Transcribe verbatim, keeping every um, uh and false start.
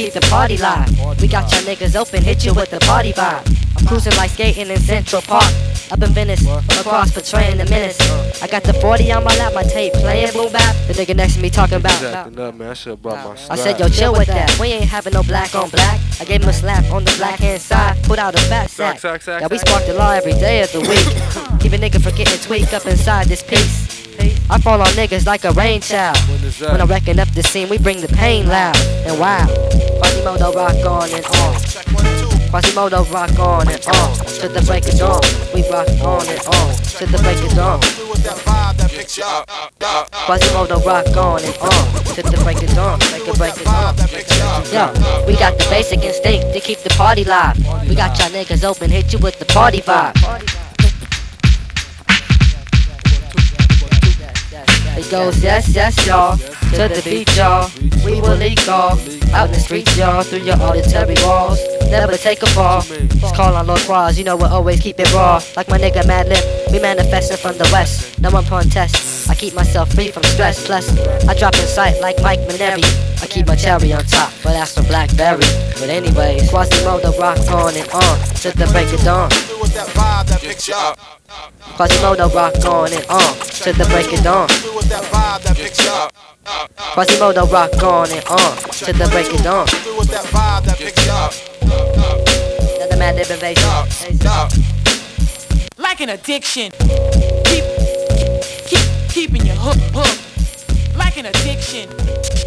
keep the party live. We got y'all niggas open, hit you with the party vibe. I'm cruising like skating in Central Park. Up in Venice, across portraying the menace. I got the forty on my lap, my tape playing boom bap. The nigga next to me talking about. Acting up, man. I should have brought my strap. I said, yo, chill with that. We ain't having no black on black. I gave him a slap on the black hand side. Put out a fat sack. Yeah, we spark the law every day of the week. Keep a nigga from getting tweaked up inside this piece. I fall on niggas like a rain child. When I'm wrecking up the scene, we bring the pain loud and wild. Quasimodo rock on and on. Quasimodo rock on and on. To the break of dawn. We rock on and on. To the break of dawn. Quasimodo rock on and on. To the break of dawn. Make a break of dawn. Yo, we got the basic instinct to keep the party live. We got y'all niggas open, hit you with the party vibe. It goes yes, yes, y'all, to the beat, y'all. We will leak off out in the streets, y'all, through your auditory walls. Never take a fall. Just call on Lord Quaz, you know we'll always keep it raw. Like my nigga Madlib, we manifesting from the west. No one pun test. I keep myself free from stress. Plus, I drop in sight like Mike Mineri. I keep my cherry on top, but that's some blackberry. But anyways, Quasimodo rock on and on to the break of dawn. Quasimodo rock on and on to the break of dawn. Quasimodo rock on and on to the break of dawn. Another Madlib invasion. Like an addiction. Keep, keep, keeping you hooked, hooked. Like an addiction.